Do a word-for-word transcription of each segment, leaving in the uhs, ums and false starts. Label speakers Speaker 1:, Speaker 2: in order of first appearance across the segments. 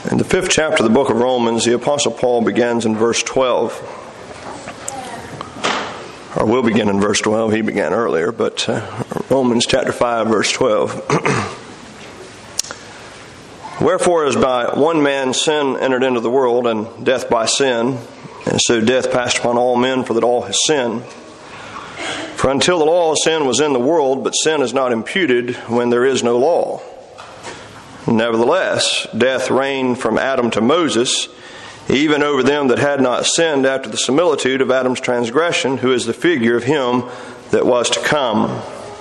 Speaker 1: In the fifth chapter of the book of Romans, the Apostle Paul begins in verse twelve. Or will begin in verse twelve. He began earlier, but uh, Romans chapter five, verse twelve. Wherefore, as by one man sin entered into the world, and death by sin, and so death passed upon all men, for that all have sinned. For until the law of sin was in the world, but sin is not imputed when there is no law. Nevertheless, death reigned from Adam to Moses, even over them that had not sinned after the similitude of Adam's transgression, who is the figure of him that was to come.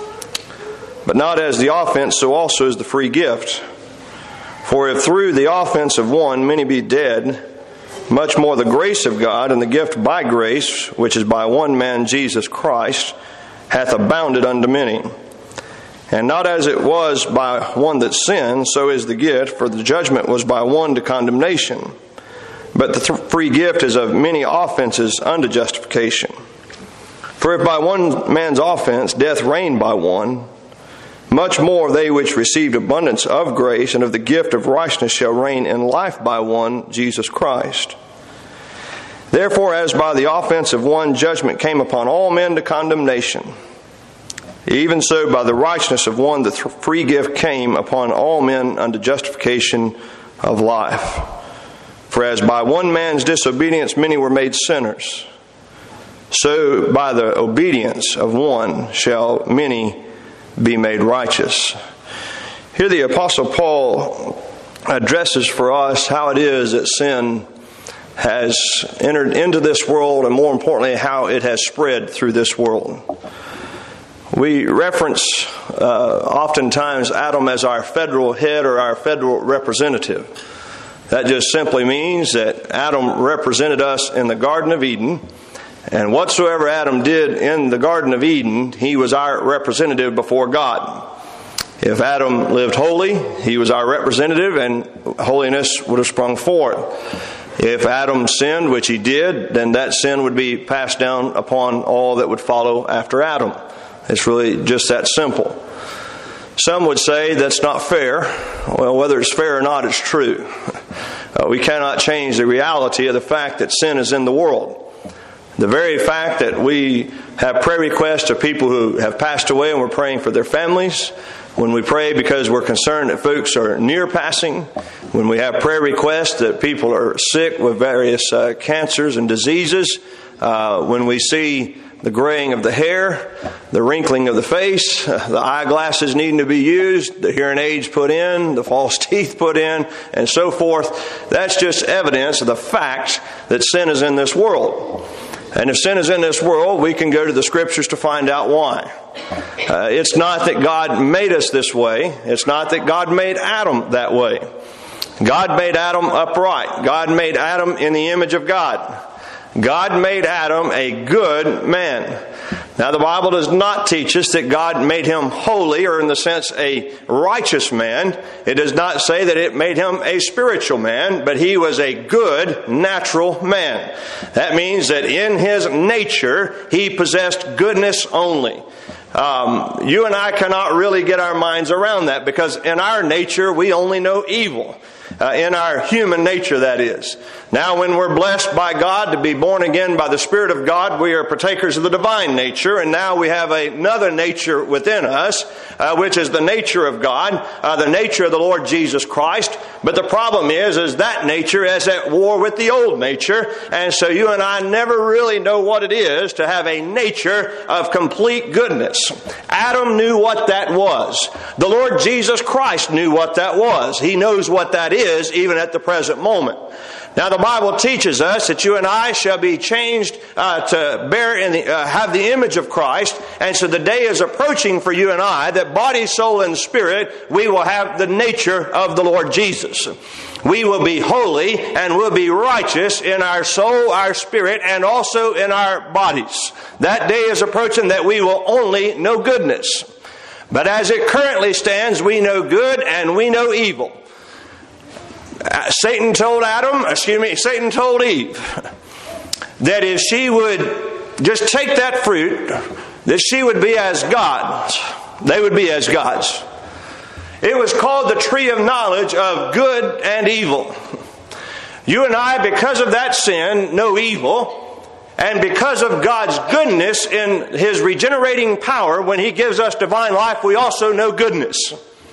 Speaker 1: But not as the offense, so also is the free gift. For if through the offense of one many be dead, much more the grace of God and the gift by grace, which is by one man Jesus Christ, hath abounded unto many. And not as it was by one that sinned, so is the gift, for the judgment was by one to condemnation. But the th- free gift is of many offenses unto justification. For if by one man's offense death reigned by one, much more they which received abundance of grace and of the gift of righteousness shall reign in life by one, Jesus Christ. Therefore, as by the offense of one judgment came upon all men to condemnation, even so by the righteousness of one the th- free gift came upon all men unto justification of life. For as by one man's disobedience many were made sinners, so by the obedience of one shall many be made righteous. Here the Apostle Paul addresses for us how it is that sin has entered into this world, and more importantly, how it has spread through this world. We reference uh, oftentimes Adam as our federal head or our federal representative. That just simply means that Adam represented us in the Garden of Eden, and whatsoever Adam did in the Garden of Eden, he was our representative before God. If Adam lived holy, he was our representative, and holiness would have sprung forth. If Adam sinned, which he did, then that sin would be passed down upon all that would follow after Adam. It's really just that simple. Some would say that's not fair. Well, whether it's fair or not, it's true. Uh, we cannot change the reality of the fact that sin is in the world. The very fact that we have prayer requests of people who have passed away and we're praying for their families, when we pray because we're concerned that folks are near passing, when we have prayer requests that people are sick with various uh, cancers and diseases, uh, when we see the graying of the hair, the wrinkling of the face, the eyeglasses needing to be used, the hearing aids put in, the false teeth put in, and so forth. That's just evidence of the fact that sin is in this world. And if sin is in this world, we can go to the Scriptures to find out why. Uh, it's not that God made us this way. It's not that God made Adam that way. God made Adam upright. God made Adam in the image of God. God made Adam a good man. Now, the Bible does not teach us that God made him holy, or in the sense a righteous man. It does not say that it made him a spiritual man, but he was a good, natural man. That means that in his nature, he possessed goodness only. Um, you and I cannot really get our minds around that, because in our nature, we only know evil. Uh, in our human nature, that is. Now, when we're blessed by God to be born again by the Spirit of God, we are partakers of the divine nature, and now we have another nature within us, uh, which is the nature of God, uh, the nature of the Lord Jesus Christ. But the problem is, is that nature is at war with the old nature, and so you and I never really know what it is to have a nature of complete goodness. Adam knew what that was. The Lord Jesus Christ knew what that was. He knows what that is, even at the present moment. Now, the Bible teaches us that you and I shall be changed uh, to bear in the, uh, have the image of Christ. And so the day is approaching for you and I that body, soul, and spirit, we will have the nature of the Lord Jesus. We will be holy and will be righteous in our soul, our spirit, and also in our bodies. That day is approaching that we will only know goodness. But as it currently stands, we know good and we know evil. Uh, Satan told Adam, excuse me, Satan told Eve that if she would just take that fruit, that she would be as gods. They would be as gods. It was called the tree of knowledge of good and evil. You and I, because of that sin, know evil. And because of God's goodness in His regenerating power, when He gives us divine life, we also know goodness.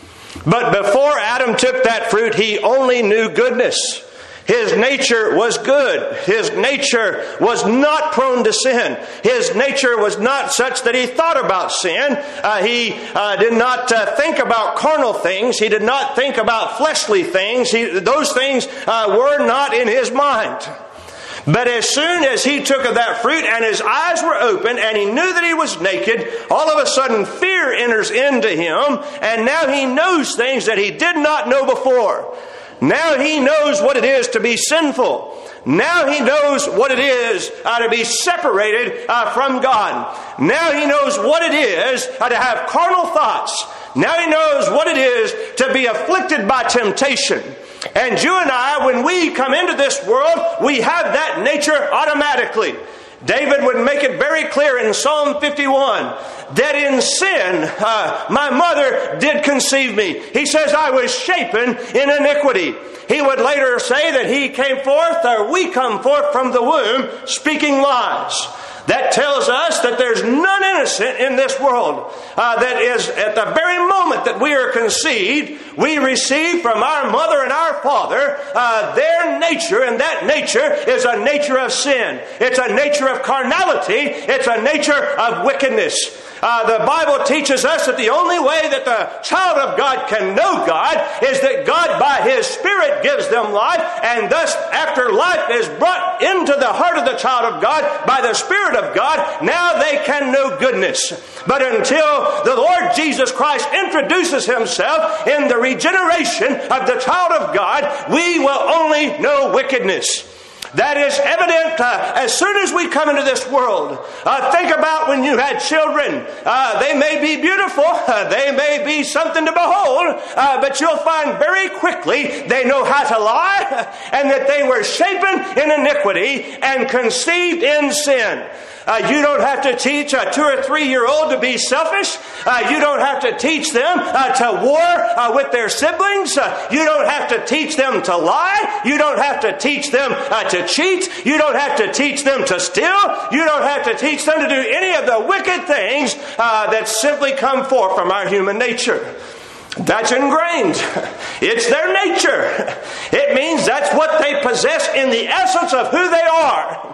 Speaker 1: But before Adam took that fruit, he only knew goodness. His nature was good. His nature was not prone to sin. His nature was not such that he thought about sin. Uh, he uh, did not uh, think about carnal things. He did not think about fleshly things. He, those things uh, were not in his mind. But as soon as he took of that fruit and his eyes were open and he knew that he was naked, all of a sudden fear enters into him, and now he knows things that he did not know before. Now he knows what it is to be sinful. Now he knows what it is uh, to be separated uh, from God. Now he knows what it is uh, to have carnal thoughts. Now he knows what it is to be afflicted by temptation. And you and I, when we come into this world, we have that nature automatically. David would make it very clear in Psalm fifty-one that in sin uh, my mother did conceive me. He says I was shapen in iniquity. He would later say that he came forth, or we come forth from the womb, speaking lies. That tells us that there's none innocent in this world. Uh, that is, at the very moment that we are conceived, we receive from our mother and our father uh, their nature, and that nature is a nature of sin. It's a nature of carnality. It's a nature of wickedness. Uh, the Bible teaches us that the only way that the child of God can know God is that God by His Spirit gives them life, and thus after life is brought into the heart of the child of God by the Spirit of God, now they can know goodness. But until the Lord Jesus Christ introduces Himself in the regeneration of the child of God, we will only know wickedness. That is evident uh, as soon as we come into this world. Uh, think about when you had children. Uh, they may be beautiful. Uh, they may be something to behold. Uh, but you'll find very quickly they know how to lie, and that they were shapen in iniquity and conceived in sin. Uh, you don't have to teach a two or three year old to be selfish. Uh, you don't have to teach them uh, to war uh, with their siblings. Uh, you don't have to teach them to lie. You don't have to teach them uh, to cheat. You don't have to teach them to steal. You don't have to teach them to do any of the wicked things uh, that simply come forth from our human nature. That's ingrained. It's their nature. It means that's what they possess in the essence of who they are.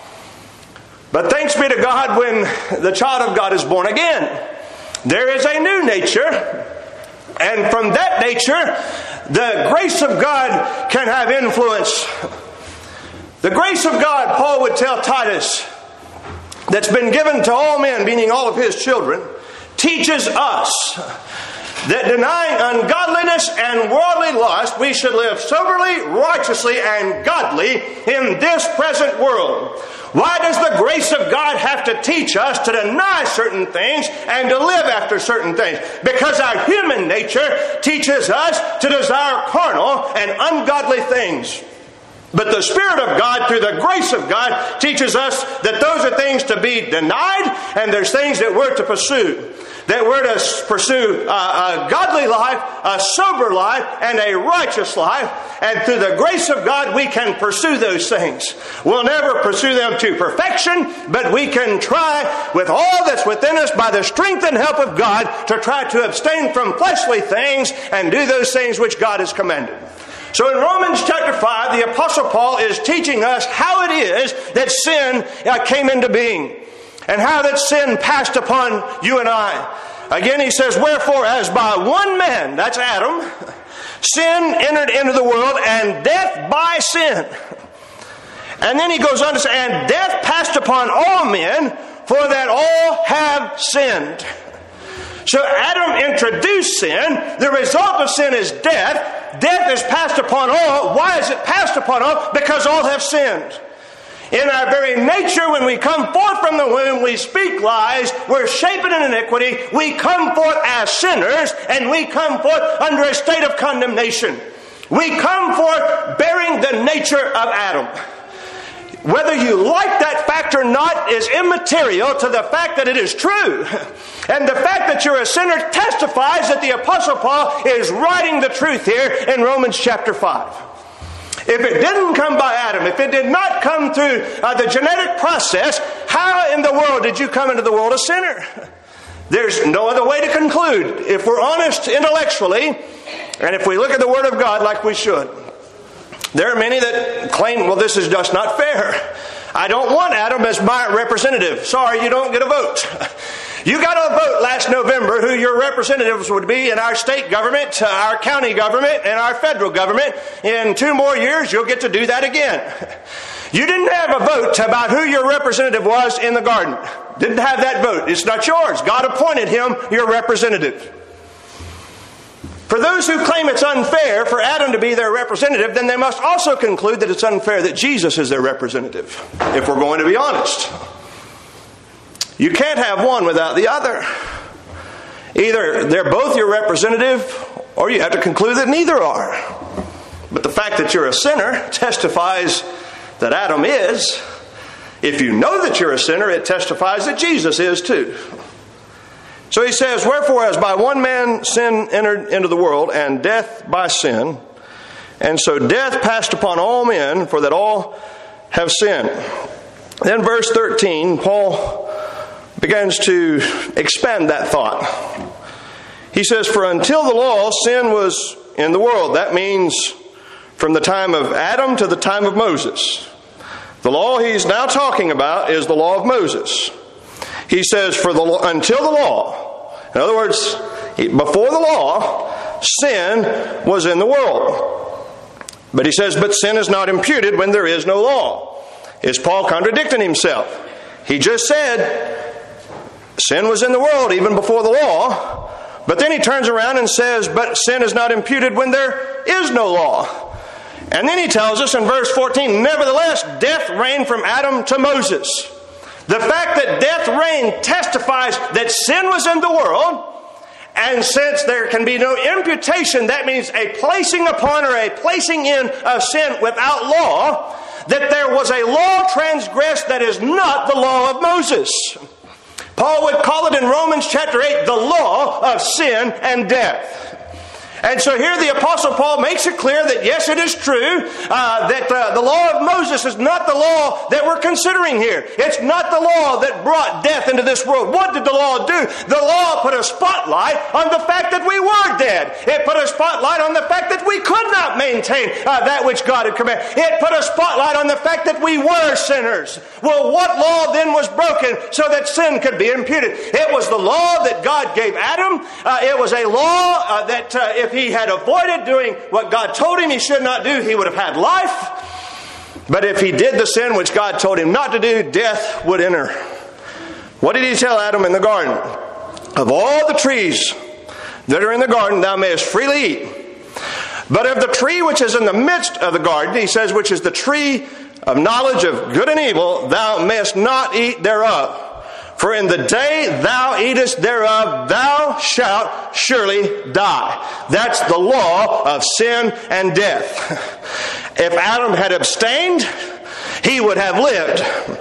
Speaker 1: But thanks be to God, when the child of God is born again, there is a new nature. And from that nature, the grace of God can have influence. The grace of God, Paul would tell Titus, that's been given to all men, meaning all of his children, teaches us that denying ungodliness and worldly lust, we should live soberly, righteously, and godly in this present world. Why does the grace of God have to teach us to deny certain things and to live after certain things? Because our human nature teaches us to desire carnal and ungodly things. But the Spirit of God, through the grace of God, teaches us that those are things to be denied, and there's things that we're to pursue. That we're to pursue a, a godly life, a sober life, and a righteous life. And through the grace of God, we can pursue those things. We'll never pursue them to perfection, but we can try with all that's within us by the strength and help of God to try to abstain from fleshly things and do those things which God has commanded. So in Romans chapter five, the Apostle Paul is teaching us how it is that sin uh, came into being. And how that sin passed upon you and I. Again, he says, wherefore, as by one man, that's Adam, sin entered into the world, and death by sin. And then he goes on to say, and death passed upon all men, for that all have sinned. So Adam introduced sin. The result of sin is death. Death is passed upon all. Why is it passed upon all? Because all have sinned. In our very nature, when we come forth from the womb, we speak lies, we're shapen in iniquity, we come forth as sinners, and we come forth under a state of condemnation. We come forth bearing the nature of Adam. whether you like that fact or not is immaterial to the fact that it is true. And the fact that you're a sinner testifies that the Apostle Paul is writing the truth here in Romans chapter five. If it didn't come by Adam, if it did not come through uh, the genetic process, how in the world did you come into the world a sinner? There's no other way to conclude. If we're honest intellectually, and if we look at the Word of God like we should, there are many that claim, well, this is just not fair. I don't want Adam as my representative. Sorry, you don't get a vote. You got a vote last November who your representatives would be in our state government, our county government, and our federal government. In two more years, you'll get to do that again. You didn't have a vote about who your representative was in the garden. Didn't have that vote. It's not yours. God appointed him your representative. For those who claim it's unfair for Adam to be their representative, then they must also conclude that it's unfair that Jesus is their representative, if we're going to be honest. You can't have one without the other. Either they're both your representative, or you have to conclude that neither are. But the fact that you're a sinner testifies that Adam is. If you know that you're a sinner, it testifies that Jesus is too. So he says, wherefore as by one man sin entered into the world, and death by sin, and so death passed upon all men, for that all have sinned. Then verse thirteen, Paul begins to expand that thought. He says, for until the law, sin was in the world. That means from the time of Adam to the time of Moses. The law he's now talking about is the law of Moses. He says, for the until the law, in other words, before the law, sin was in the world. But he says, but sin is not imputed when there is no law. Is Paul contradicting himself? He just said, sin was in the world even before the law. But then he turns around and says, but sin is not imputed when there is no law. And then he tells us in verse fourteen, nevertheless, death reigned from Adam to Moses. The fact that death reigned testifies that sin was in the world. And since there can be no imputation, that means a placing upon or a placing in of sin without law, that there was a law transgressed that is not the law of Moses. Paul would call it in Romans chapter eight, the law of sin and death. And so here the Apostle Paul makes it clear that yes, it is true uh, that uh, the law of Moses is not the law that we're considering here. It's not the law that brought death into this world. What did the law do? The law put a spotlight on the fact that we were dead. It put a spotlight on the fact that we could not maintain uh, that which God had commanded. It put a spotlight on the fact that we were sinners. Well, what law then was broken so that sin could be imputed? It was the law that God gave Adam. Uh, it was a law uh, that uh, if he had avoided doing what God told him he should not do, he would have had life. But if he did the sin which God told him not to do, death would enter. What did he tell Adam in the garden? Of all the trees that are in the garden, thou mayest freely eat. But of the tree which is in the midst of the garden, he says, which is the tree of knowledge of good and evil, thou mayest not eat thereof. For in the day thou eatest thereof, thou shalt surely die. That's the law of sin and death. If Adam had abstained, he would have lived.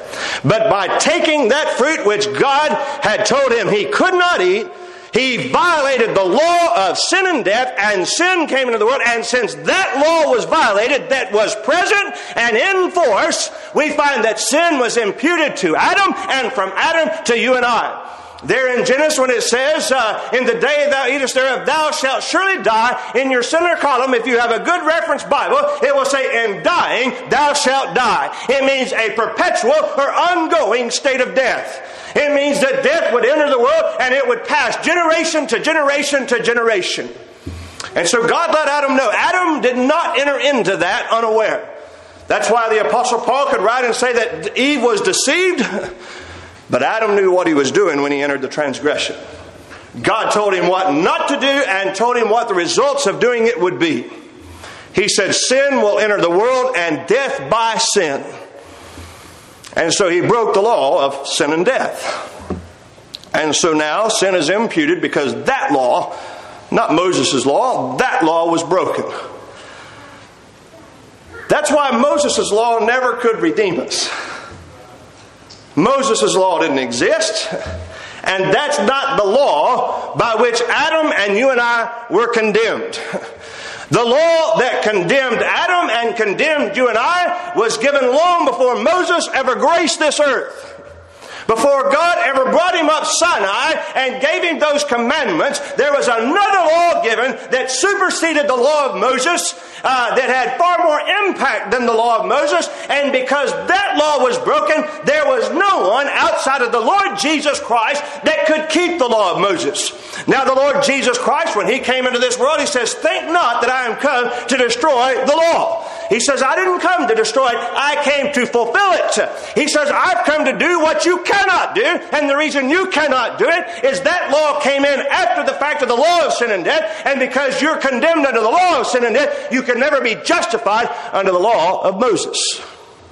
Speaker 1: But by taking that fruit which God had told him he could not eat, he violated the law of sin and death, and sin came into the world. And since that law was violated, that was present and in force, we find that sin was imputed to Adam, and from Adam to you and I. There in Genesis, when it says, uh, in the day thou eatest thereof, thou shalt surely die, in your center column, if you have a good reference Bible, it will say, in dying, thou shalt die. It means a perpetual or ongoing state of death. It means that death would enter the world and it would pass generation to generation to generation. And so God let Adam know. Adam did not enter into that unaware. That's why the Apostle Paul could write and say that Eve was deceived, but Adam knew what he was doing when he entered the transgression. God told him what not to do and told him what the results of doing it would be. He said, sin will enter the world and death by sin. And so he broke the law of sin and death. And so now sin is imputed because that law, not Moses' law, that law was broken. That's why Moses' law never could redeem us. Moses' law didn't exist. And that's not the law by which Adam and you and I were condemned. The law that condemned Adam and condemned you and I was given long before Moses ever graced this earth. Before God ever brought him up Sinai and gave him those commandments, there was another law given that superseded the law of Moses, uh, that had far more impact than the law of Moses. And because that law was broken, there was no one outside of the Lord Jesus Christ that could keep the law of Moses. Now the Lord Jesus Christ, when He came into this world, He says, "Think not that I am come to destroy the law." He says, "I didn't come to destroy it. I came to fulfill it." He says, "I've come to do what you cannot do." And the reason you cannot do it is that law came in after the fact of the law of sin and death. And because you're condemned under the law of sin and death, you can never be justified under the law of Moses.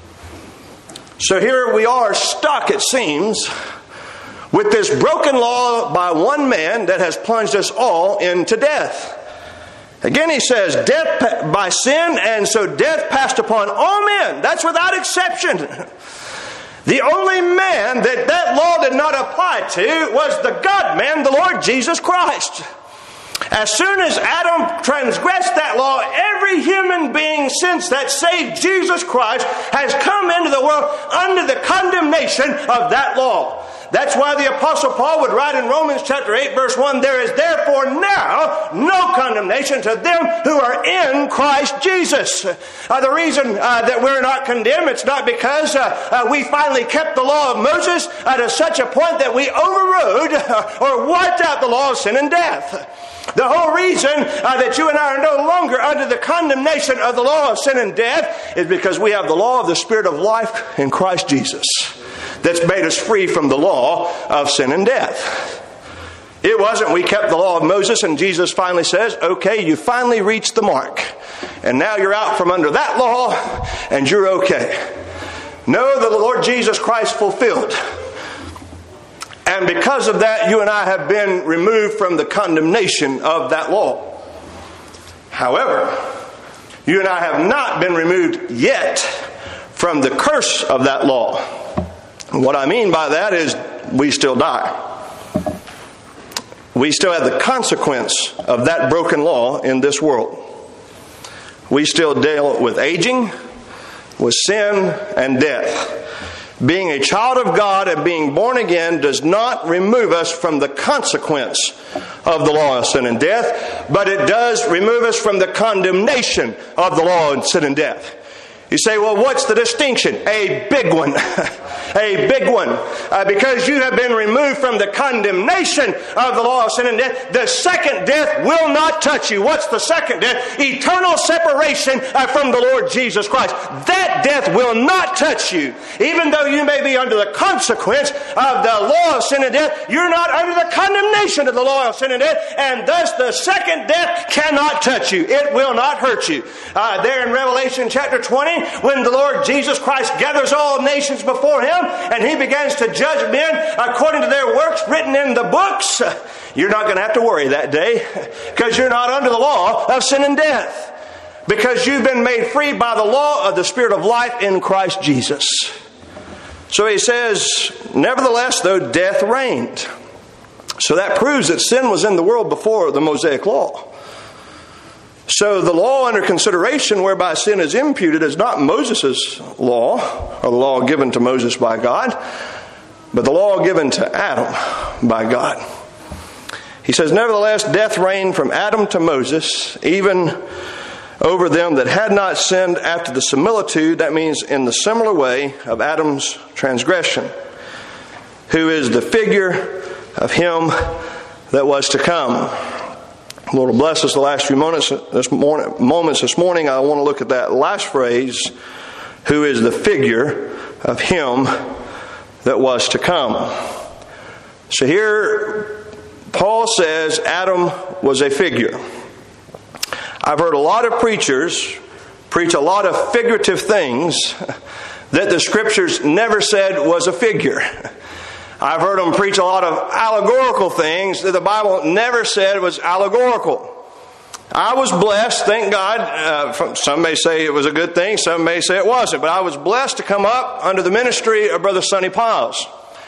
Speaker 1: So here we are stuck, it seems, with this broken law by one man that has plunged us all into death. Again, he says, death by sin, and so death passed upon all men. That's without exception. The only man that that law did not apply to was the God-man, the Lord Jesus Christ. As soon as Adam transgressed that law, every human being since that, save Jesus Christ, has come into the world under the condemnation of that law. That's why the Apostle Paul would write in Romans chapter eight, verse one, "There is therefore now no condemnation to them who are in Christ Jesus." Uh, the reason uh, that we're not condemned, it's not because uh, uh, we finally kept the law of Moses uh, to such a point that we overrode uh, or wiped out the law of sin and death. The whole reason uh, that you and I are no longer under the condemnation of the law of sin and death is because we have the law of the Spirit of life in Christ Jesus that's made us free from the law of sin and death. It wasn't we kept the law of Moses and Jesus finally says, "Okay, you finally reached the mark. And now you're out from under that law and you're okay." No, the Lord Jesus Christ fulfilled. And because of that, you and I have been removed from the condemnation of that law. However, you and I have not been removed yet from the curse of that law. What I mean by that is we still die. We still have the consequence of that broken law in this world. We still deal with aging, with sin, and death. Being a child of God and being born again does not remove us from the consequence of the law of sin and death, but it does remove us from the condemnation of the law of sin and death. You say, well, what's the distinction? A big one. A big one. Uh, because you have been removed from the condemnation of the law of sin and death, the second death will not touch you. What's the second death? Eternal separation uh, from the Lord Jesus Christ. That death will not touch you. Even though you may be under the consequence of the law of sin and death, you're not under the condemnation of the law of sin and death, and thus the second death cannot touch you. It will not hurt you. Uh, there in Revelation chapter twenty, when the Lord Jesus Christ gathers all nations before Him and He begins to judge men according to their works written in the books, you're not going to have to worry that day because you're not under the law of sin and death, because you've been made free by the law of the Spirit of life in Christ Jesus. So he says, nevertheless, though death reigned. So that proves that sin was in the world before the Mosaic law. So the law under consideration whereby sin is imputed is not Moses' law, or the law given to Moses by God, but the law given to Adam by God. He says, nevertheless, death reigned from Adam to Moses, even over them that had not sinned after the similitude, that means in the similar way of Adam's transgression, who is the figure of him that was to come. Lord will bless us the last few moments this morning. Moments this morning, I want to look at that last phrase, who is the figure of him that was to come. So here, Paul says Adam was a figure. I've heard a lot of preachers preach a lot of figurative things that the Scriptures never said was a figure. I've heard them preach a lot of allegorical things that the Bible never said was allegorical. I was blessed, thank God. Uh, from, some may say it was a good thing, some may say it wasn't, but I was blessed to come up under the ministry of Brother Sonny Piles.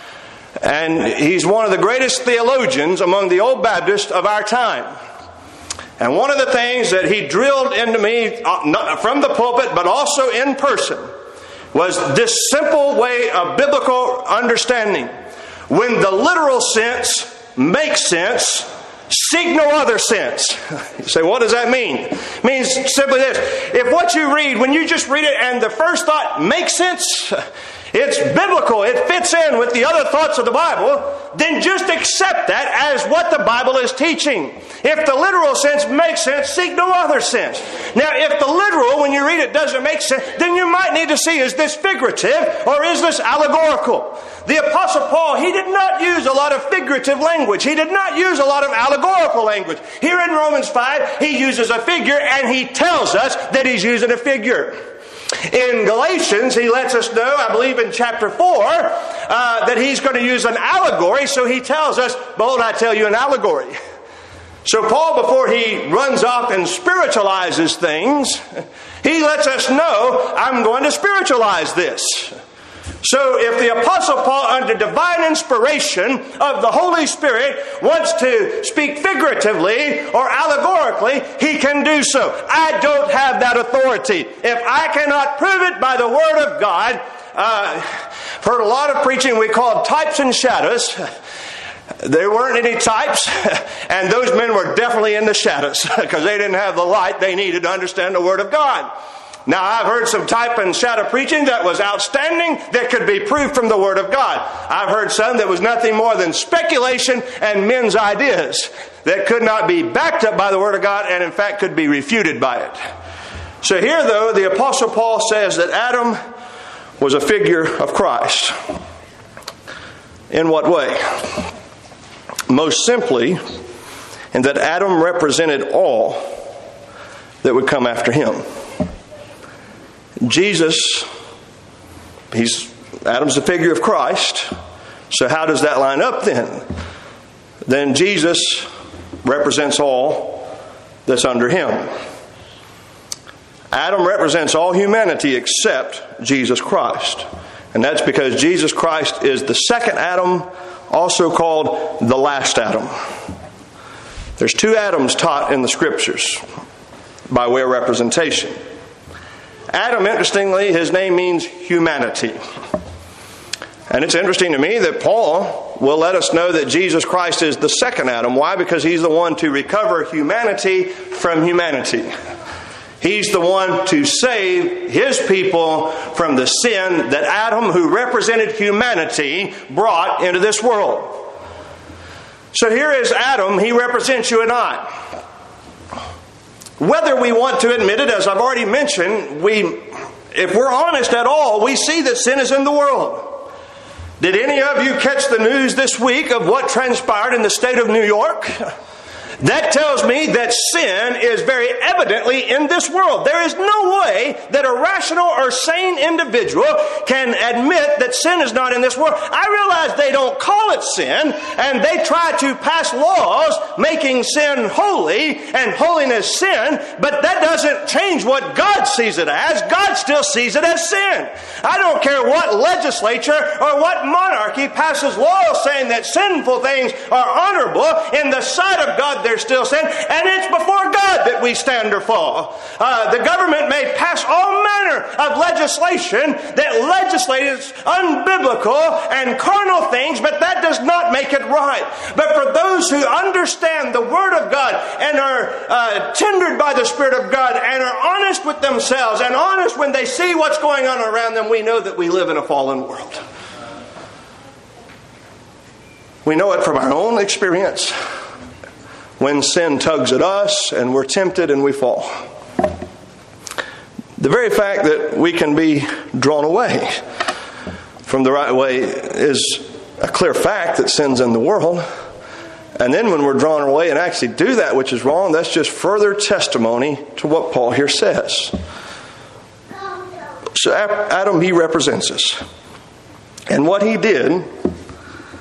Speaker 1: And he's one of the greatest theologians among the old Baptists of our time. And one of the things that he drilled into me, uh, not from the pulpit, but also in person, was this simple way of biblical understanding. When the literal sense makes sense, seek no other sense. You say, what does that mean? It means simply this. If what you read, when you just read it and the first thought makes sense, it's biblical, it fits in with the other thoughts of the Bible, then just accept that as what the Bible is teaching. If the literal sense makes sense, seek no other sense. Now, if the literal, when you read it, doesn't make sense, then you might need to see, is this figurative or is this allegorical? The Apostle Paul, he did not use a lot of figurative language. He did not use a lot of allegorical language. Here in Romans five, he uses a figure and he tells us that he's using a figure. In Galatians, he lets us know, I believe in chapter four, uh, that he's going to use an allegory. So he tells us, behold, I tell you an allegory. So Paul, before he runs off and spiritualizes things, he lets us know, I'm going to spiritualize this. So if the Apostle Paul, under divine inspiration of the Holy Spirit, wants to speak figuratively or allegorically, he can do so. I don't have that authority. If I cannot prove it by the Word of God, uh, heard a lot of preaching we called types and shadows. There weren't any types, and those men were definitely in the shadows because they didn't have the light they needed to understand the Word of God. Now, I've heard some type and shadow preaching that was outstanding, that could be proved from the Word of God. I've heard some that was nothing more than speculation and men's ideas that could not be backed up by the Word of God and, in fact, could be refuted by it. So here, though, the Apostle Paul says that Adam was a figure of Christ. In what way? Most simply, in that Adam represented all that would come after him. Jesus, he's Adam's the figure of Christ. So how does that line up then? Then Jesus represents all that's under him. Adam represents all humanity except Jesus Christ. And that's because Jesus Christ is the second Adam, also called the last Adam. There's two Adams taught in the Scriptures by way of representation. Adam, interestingly, his name means humanity. And it's interesting to me that Paul will let us know that Jesus Christ is the second Adam. Why? Because he's the one to recover humanity from humanity. He's the one to save his people from the sin that Adam, who represented humanity, brought into this world. So here is Adam. He represents you and I. Whether we want to admit it, as I've already mentioned, we, if we're honest at all, we see that sin is in the world. Did any of you catch the news this week of what transpired in the state of New York? That tells me that sin is very evidently in this world. There is no way that a rational or sane individual can admit that sin is not in this world. I realize they don't call it sin, and they try to pass laws making sin holy and holiness sin, but that doesn't change what God sees it as. God still sees it as sin. I don't care what legislature or what monarchy passes laws saying that sinful things are honorable. In the sight of God, they're still sin, and it's before God that we stand or fall. Uh, the government may pass all manner of legislation that legislates unbiblical and carnal things, but that does not make it right. But for those who understand the Word of God and are uh, tendered by the Spirit of God and are honest with themselves and honest when they see what's going on around them, we know that we live in a fallen world. We know it from our own experience. When sin tugs at us and we're tempted and we fall. The very fact that we can be drawn away from the right way is a clear fact that sin's in the world. And then when we're drawn away and actually do that which is wrong, that's just further testimony to what Paul here says. So Adam, he represents us. And what he did,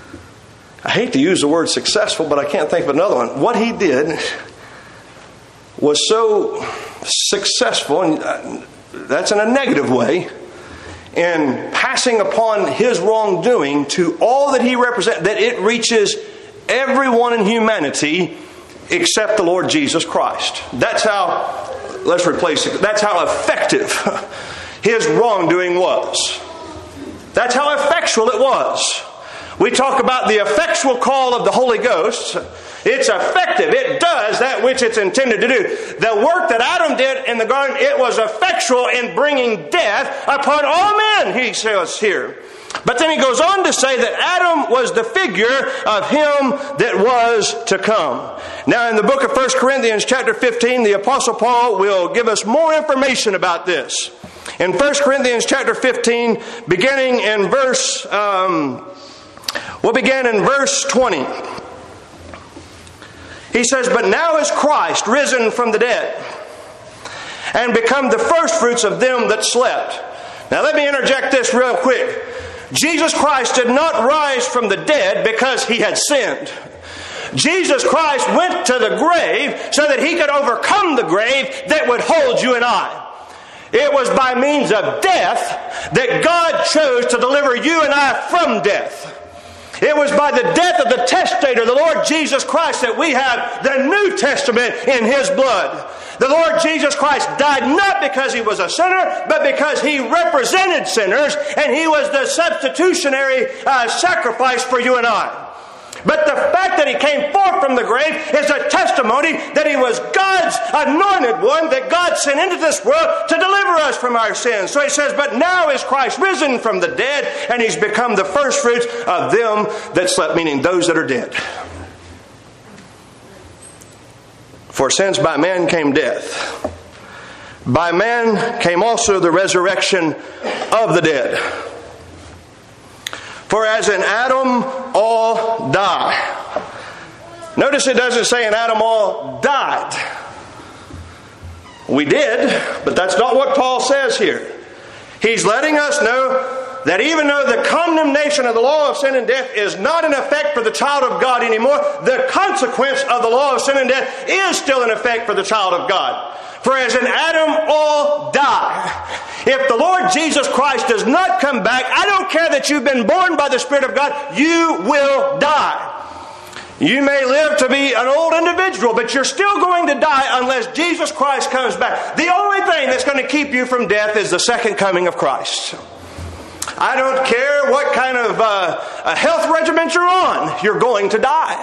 Speaker 1: I hate to use the word successful, but I can't think of another one. What he did was so successful, and that's in a negative way, in passing upon his wrongdoing to all that he represents, that it reaches everyone in humanity except the Lord Jesus Christ. That's how, let's replace it, that's how effective his wrongdoing was. That's how effectual it was. We talk about the effectual call of the Holy Ghost. It's effective. It does that which it's intended to do. The work that Adam did in the garden, it was effectual in bringing death upon all men, he says here. But then he goes on to say that Adam was the figure of him that was to come. Now in the book of First Corinthians chapter fifteen, the Apostle Paul will give us more information about this. In First Corinthians chapter fifteen, beginning in verse, um, we'll begin in verse twenty. He says, "But now is Christ risen from the dead, and become the firstfruits of them that slept." Now let me interject this real quick. Jesus Christ did not rise from the dead because he had sinned. Jesus Christ went to the grave so that he could overcome the grave that would hold you and I. It was by means of death that God chose to deliver you and I from death. It was by the death of the testator, the Lord Jesus Christ, that we have the New Testament in his blood. The Lord Jesus Christ died not because he was a sinner, but because he represented sinners, and he was the substitutionary uh, sacrifice for you and I. But the fact that he came forth from the grave is a testimony that he was God's anointed one, that God sent into this world to deliver us from our sins. So he says, "But now is Christ risen from the dead, and he's become the firstfruits of them that slept," meaning those that are dead. "For since by man came death, by man came also the resurrection of the dead. For as in Adam all die." Notice it doesn't say in Adam all died. We did, but that's not what Paul says here. He's letting us know that even though the condemnation of the law of sin and death is not in effect for the child of God anymore, the consequence of the law of sin and death is still in effect for the child of God. For as in Adam all die. If the Lord Jesus Christ does not come back, I don't care that you've been born by the Spirit of God, you will die. You may live to be an old individual, but you're still going to die unless Jesus Christ comes back. The only thing that's going to keep you from death is the second coming of Christ. I don't care what kind of uh, a health regimen you're on, you're going to die.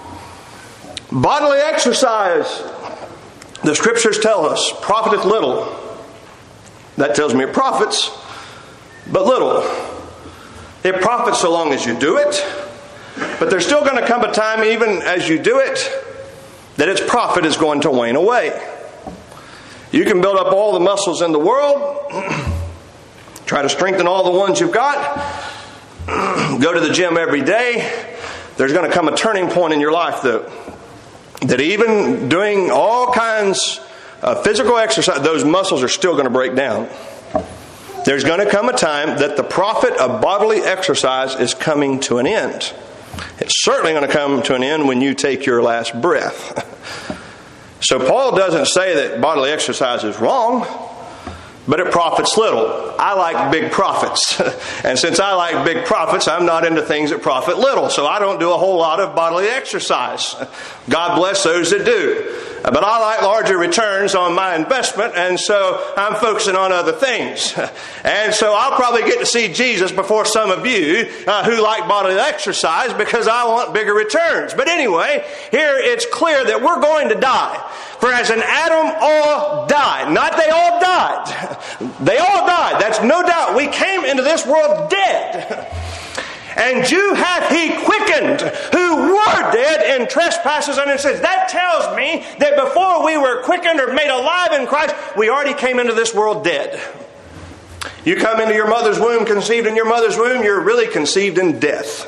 Speaker 1: Bodily exercise, the Scriptures tell us, profiteth little. That tells me it profits, but little. It profits so long as you do it, but there's still going to come a time, even as you do it, that its profit is going to wane away. You can build up all the muscles in the world, try to strengthen all the ones you've got, go to the gym every day. There's going to come a turning point in your life, though, that even doing all kinds of physical exercise, those muscles are still going to break down. There's going to come a time that the profit of bodily exercise is coming to an end. It's certainly going to come to an end when you take your last breath. So Paul doesn't say that bodily exercise is wrong, but it profits little. I like big profits. And since I like big profits, I'm not into things that profit little. So I don't do a whole lot of bodily exercise. God bless those that do. But I like larger returns on my investment, and so I'm focusing on other things. And so I'll probably get to see Jesus before some of you uh, who like bodily exercise, because I want bigger returns. But anyway, here it's clear that we're going to die. For as in Adam all died. Not they all died. They all died. That's no doubt. We came into this world dead. And you hath he quickened who were dead in trespasses and in sins. That tells me that before we were quickened or made alive in Christ, we already came into this world dead. You come into your mother's womb, conceived in your mother's womb, you're really conceived in death.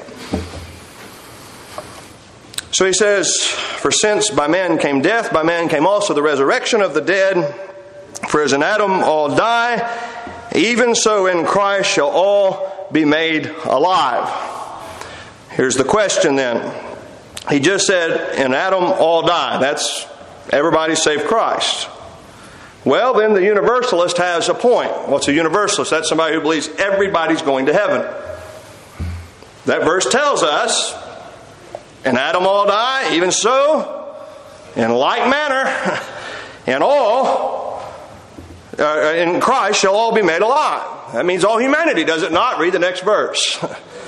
Speaker 1: So he says, for since by man came death, by man came also the resurrection of the dead. For as in Adam all die, even so in Christ shall all be made alive. Here's the question then. He just said, in Adam all die. That's Everybody save Christ. Well, then the universalist has a point. What's a universalist? That's somebody who believes everybody's going to heaven. That verse tells us, in Adam all die, even so, in like manner, in all, uh, in Christ shall all be made alive. That means all humanity, does it not? Read the next verse.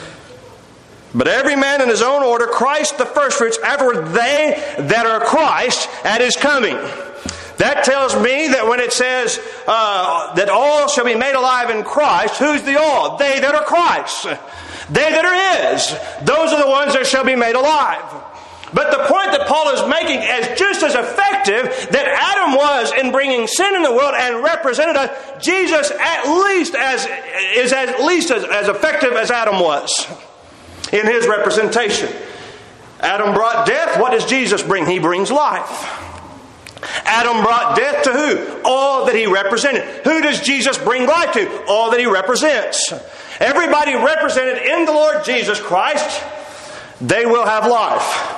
Speaker 1: But every man in his own order, Christ the firstfruits, afterward they that are Christ at his coming. That tells me that when it says uh, that all shall be made alive in Christ, who's the all? They that are Christ. They that are His. Those are the ones that shall be made alive. But the point that Paul is making is just as effective that Adam was in bringing sin in the world and represented us, Jesus at least as is at least as, as effective as Adam was in his representation. Adam brought death. What does Jesus bring? He brings life. Adam brought death to who? All that he represented. Who does Jesus bring life to? All that he represents. Everybody represented in the Lord Jesus Christ, they will have life.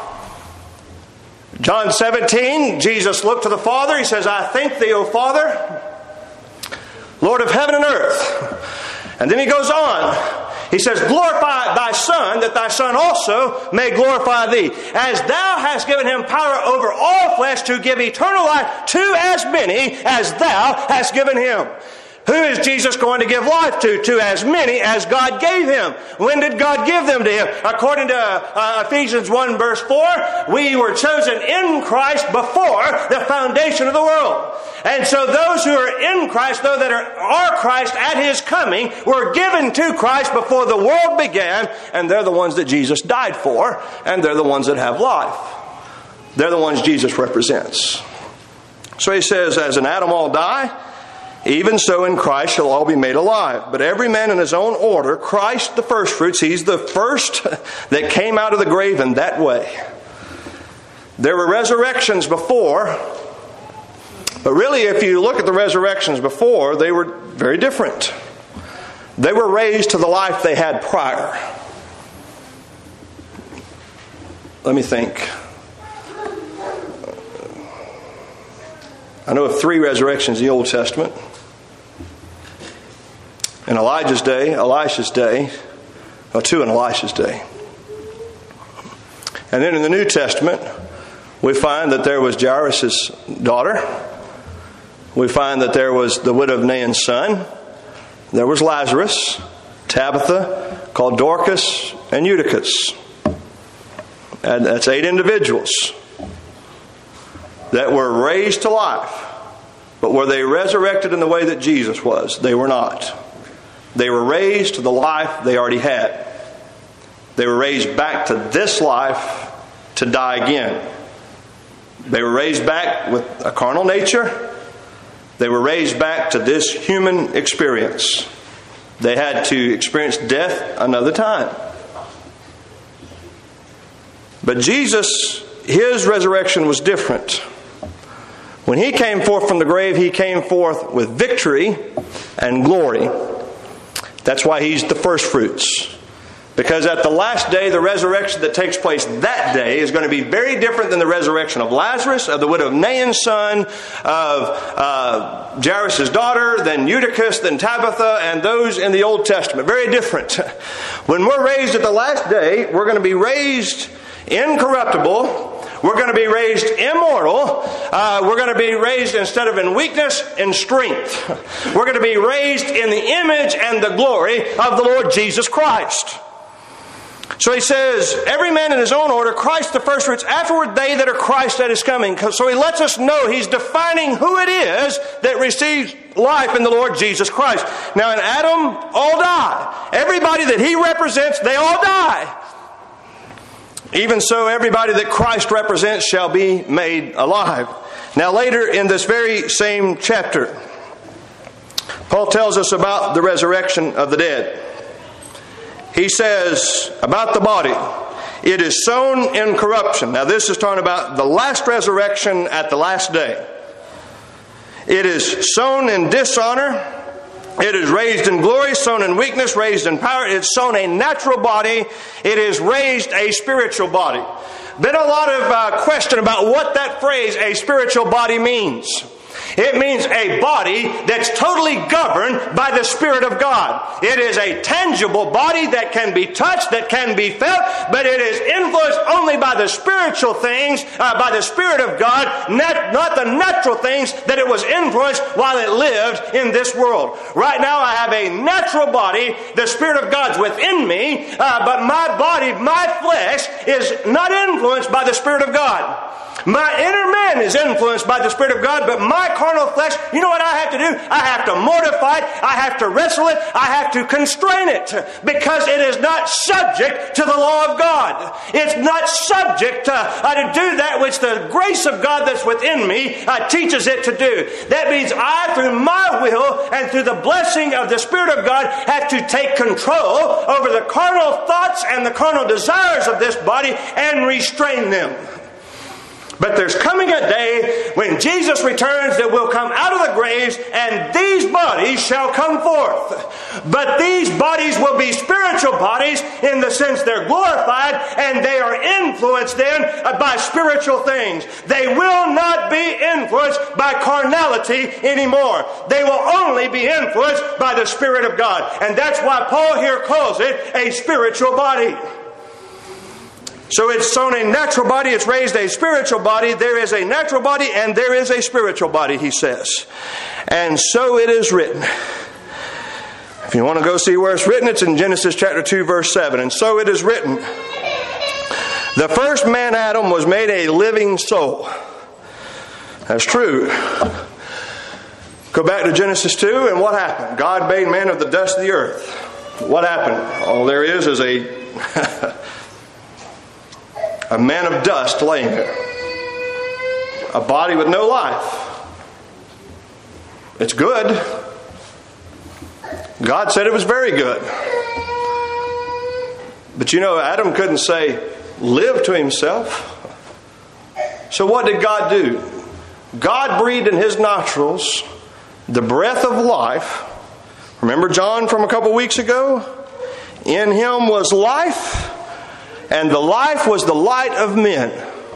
Speaker 1: John seventeen, Jesus looked to the Father. He says, I thank thee, O Father, Lord of heaven and earth. And then he goes on. He says, glorify thy Son, that thy Son also may glorify thee. As thou hast given him power over all flesh to give eternal life to as many as thou hast given him. Who is Jesus going to give life to? To as many as God gave him. When did God give them to him? According to uh, Ephesians one verse four, we were chosen in Christ before the foundation of the world. And so those who are in Christ, those that are, are Christ at His coming, were given to Christ before the world began, and they're the ones that Jesus died for, and they're the ones that have life. They're the ones Jesus represents. So he says, as in Adam all die, even so in Christ shall all be made alive. But every man in his own order, Christ the firstfruits, He's the first that came out of the grave in that way. There were resurrections before, but really if you look at the resurrections before, they were very different. They were raised to the life they had prior. Let me think. I know of three resurrections in the Old Testament. In Elijah's day, Elisha's day, or two in Elisha's day. And then in the New Testament, we find that there was Jairus' daughter. We find that there was the widow of Nain's son. There was Lazarus, Tabitha, called Dorcas, and Eutychus. And that's eight individuals that were raised to life. But were they resurrected in the way that Jesus was? They were not. They were raised to the life they already had. They were raised back to this life to die again. They were raised back with a carnal nature. They were raised back to this human experience. They had to experience death another time. But Jesus, His resurrection was different. When He came forth from the grave, He came forth with victory and glory. That's why He's the firstfruits. Because at the last day, the resurrection that takes place that day is going to be very different than the resurrection of Lazarus, of the widow of Nain's son, of uh, Jairus' daughter, then Eutychus, then Tabitha, and those in the Old Testament. Very different. When we're raised at the last day, we're going to be raised incorruptible. We're going to be raised immortal. Uh, we're going to be raised, instead of in weakness, in strength. We're going to be raised in the image and the glory of the Lord Jesus Christ. So he says, every man in his own order, Christ the firstfruits, afterward they that are Christ at His coming. So he lets us know He's defining who it is that receives life in the Lord Jesus Christ. Now in Adam, all die. Everybody that he represents, they all die. Even so, everybody that Christ represents shall be made alive. Now later in this very same chapter, Paul tells us about the resurrection of the dead. He says about the body, it is sown in corruption. Now this is talking about the last resurrection at the last day. It is sown in dishonor. It is raised in glory, sown in weakness, raised in power. It's sown a natural body. It is raised a spiritual body. Been a lot of uh, question about what that phrase, a spiritual body, means. It means a body that's totally governed by the Spirit of God. It is a tangible body that can be touched, that can be felt, but it is influenced only by the spiritual things, uh, by the Spirit of God, not, not the natural things that it was influenced while it lived in this world. Right now I have a natural body. The Spirit of God's within me, uh, but my body, my flesh, is not influenced by the Spirit of God. My inner man is influenced by the Spirit of God, but my carnal flesh, you know what I have to do? I have to mortify it. I have to wrestle it. I have to constrain it, because it is not subject to the law of God. It's not subject to, uh, to do that which the grace of God that's within me uh, teaches it to do. That means I, through my will and through the blessing of the Spirit of God, have to take control over the carnal thoughts and the carnal desires of this body and restrain them. But there's coming a day when Jesus returns that will come out of the graves, and these bodies shall come forth. But these bodies will be spiritual bodies in the sense they're glorified, and they are influenced then by spiritual things. They will not be influenced by carnality anymore. They will only be influenced by the Spirit of God. And that's why Paul here calls it a spiritual body. So it's sown a natural body, it's raised a spiritual body. There is a natural body and there is a spiritual body, he says. And so it is written. If you want to go see where it's written, it's in Genesis chapter two, verse seven. And so it is written. The first man, Adam, was made a living soul. That's true. Go back to Genesis two, and what happened? God made man of the dust of the earth. What happened? All there is is a... a man of dust laying there. A body with no life. It's good. God said it was very good. But you know, Adam couldn't say, live to himself. So what did God do? God breathed in his nostrils the breath of life. Remember John from a couple weeks ago? In him was life, and the life was the light of men.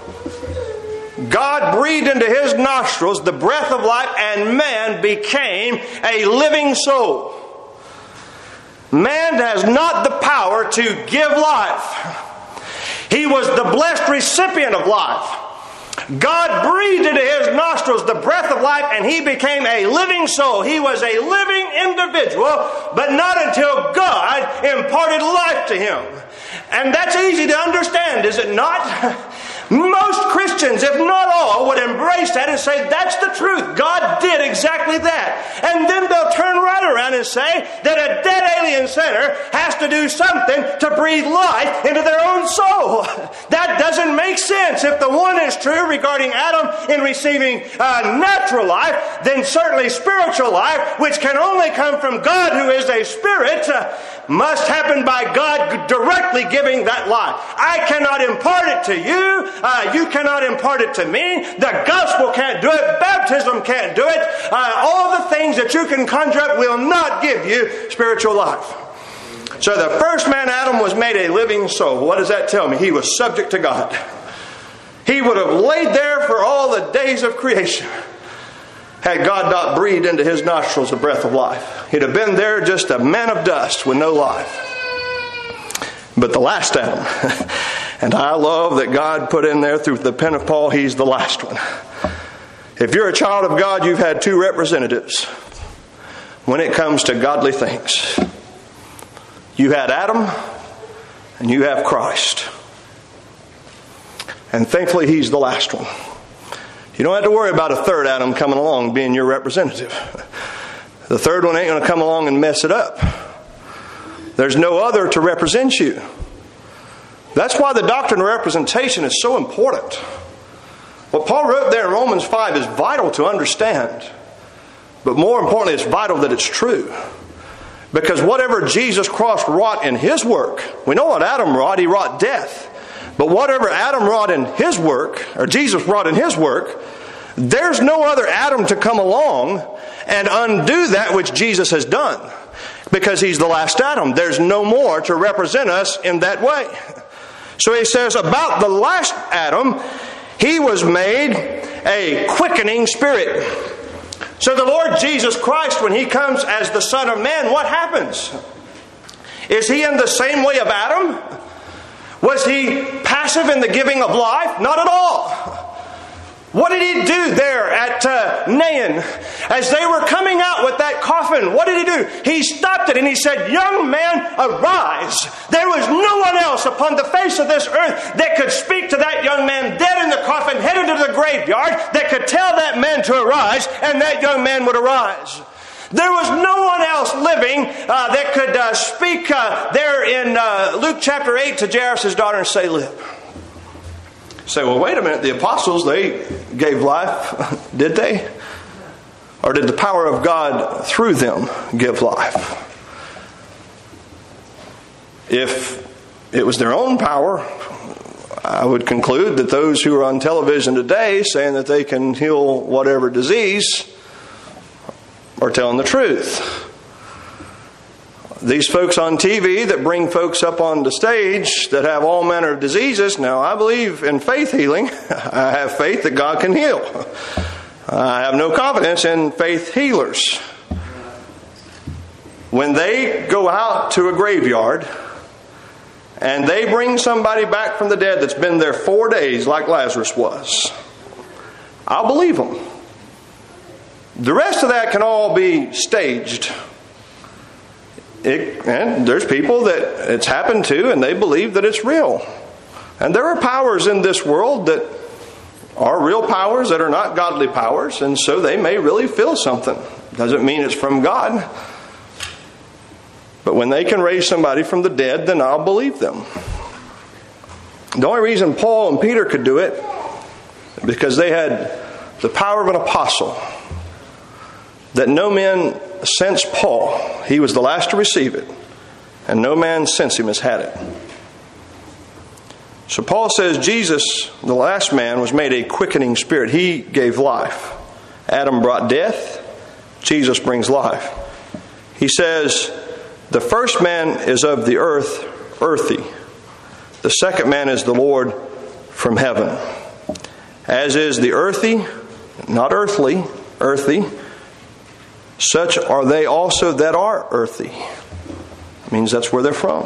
Speaker 1: God breathed into his nostrils the breath of life, and man became a living soul. Man has not the power to give life. He was the blessed recipient of life. God breathed into his nostrils the breath of life, and he became a living soul. He was a living individual, but not until God imparted life to him. And that's easy to understand, is it not? Most Christians, if not all, would embrace that and say, that's the truth. God did exactly that. And then they'll turn right around and say that a dead alien sinner has to do something to breathe life into their own soul. That doesn't make sense. If the one is true regarding Adam in receiving uh, natural life, then certainly spiritual life, which can only come from God, who is a spirit, uh, must happen by God directly giving that life. I cannot impart it to you. Uh, you cannot impart it to me. The gospel can't do it. Baptism can't do it. Uh, all the things that you can conjure up will not give you spiritual life. So the first man, Adam, was made a living soul. What does that tell me? He was subject to God. He would have laid there for all the days of creation had God not breathed into his nostrils the breath of life. He'd have been there just a man of dust with no life. But the last Adam, and I love that God put in there through the pen of Paul, he's the last one. If you're a child of God, you've had two representatives when it comes to godly things. You had Adam, and you have Christ. And thankfully, he's the last one. You don't have to worry about a third Adam coming along being your representative. The third one ain't going to come along and mess it up. There's no other to represent you. That's why the doctrine of representation is so important. What Paul wrote there in Romans five is vital to understand. But more importantly, it's vital that it's true. Because whatever Jesus Christ wrought in his work, we know what Adam wrought, he wrought death. But whatever Adam wrought in his work, or Jesus wrought in his work, there's no other Adam to come along and undo that which Jesus has done. Because He's the last Adam. There's no more to represent us in that way. So He says about the last Adam, he was made a quickening spirit. So the Lord Jesus Christ, when He comes as the Son of Man, what happens? Is He in the same way of Adam? Was He passive in the giving of life? Not at all. What did He do there at uh, Nain? As they were coming out with that coffin, what did He do? He stopped it and He said, "Young man, arise." There was no one else upon the face of this earth that could speak to that young man dead in the coffin, headed to the graveyard, that could tell that man to arise, and that young man would arise. There was no one else living uh, that could uh, speak uh, there in uh, Luke chapter eight to Jairus' daughter and say, "Live." Say, well, wait a minute, the apostles, they gave life, did they? Or did the power of God through them give life? If it was their own power, I would conclude that those who are on television today saying that they can heal whatever disease are telling the truth. These folks on T V that bring folks up on the stage that have all manner of diseases, now I believe in faith healing. I have faith that God can heal. I have no confidence in faith healers. When they go out to a graveyard and they bring somebody back from the dead that's been there four days like Lazarus was, I'll believe them. The rest of that can all be staged. It, and there's people that it's happened to and they believe that it's real. And there are powers in this world that are real powers that are not godly powers, and so they may really feel something. Doesn't mean it's from God. But when they can raise somebody from the dead, then I'll believe them. The only reason Paul and Peter could do it, because they had the power of an apostle, that no man since Paul, he was the last to receive it, and no man since him has had it. So Paul says Jesus, the last man, was made a quickening spirit. He gave life. Adam brought death. Jesus brings life. He says the first man is of the earth, earthy. The second man is the Lord from heaven. As is the earthy, not earthly, earthy, such are they also that are earthy. It means that's where they're from.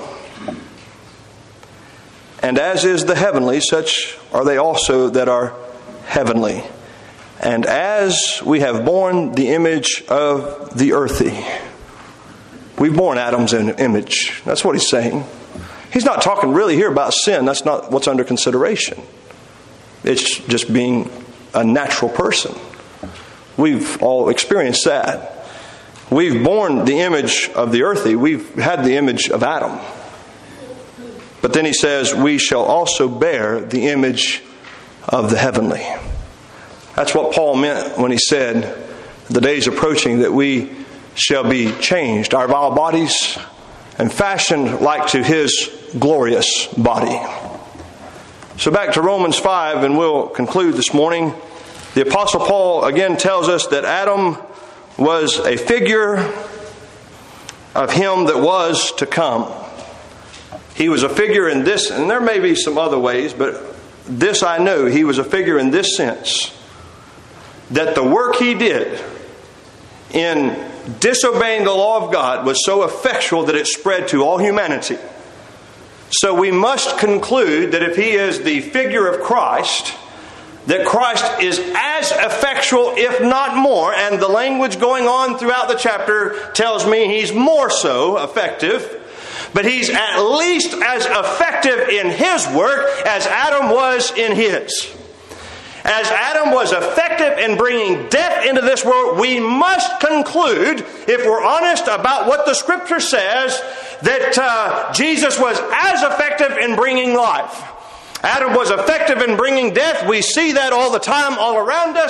Speaker 1: And as is the heavenly, such are they also that are heavenly. And as we have borne the image of the earthy, we've borne Adam's image. That's what he's saying. He's not talking really here about sin. That's not what's under consideration. It's just being a natural person. We've all experienced that. We've borne the image of the earthy. We've had the image of Adam. But then he says, we shall also bear the image of the heavenly. That's what Paul meant when he said, the day's approaching that we shall be changed, our vile bodies, and fashioned like to his glorious body. So back to Romans five, and we'll conclude this morning. The Apostle Paul again tells us that Adam was a figure of him that was to come. He was a figure in this, and there may be some other ways, but this I know, he was a figure in this sense, that the work he did in disobeying the law of God was so effectual that it spread to all humanity. So we must conclude that if he is the figure of Christ, that Christ is as effectual, if not more, and the language going on throughout the chapter tells me he's more so effective, but he's at least as effective in his work as Adam was in his. As Adam was effective in bringing death into this world, we must conclude, if we're honest about what the Scripture says, that uh, Jesus was as effective in bringing life. Adam was effective in bringing death. We see that all the time, all around us.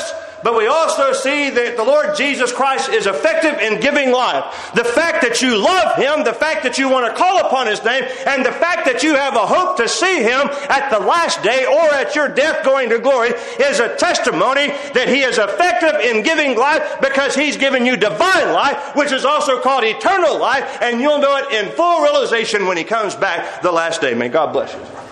Speaker 1: but we also see that the Lord Jesus Christ is effective in giving life. The fact that you love Him, the fact that you want to call upon His name, and the fact that you have a hope to see Him at the last day or at your death going to glory is a testimony that He is effective in giving life, because He's given you divine life, which is also called eternal life, and you'll know it in full realization when He comes back the last day. May God bless you.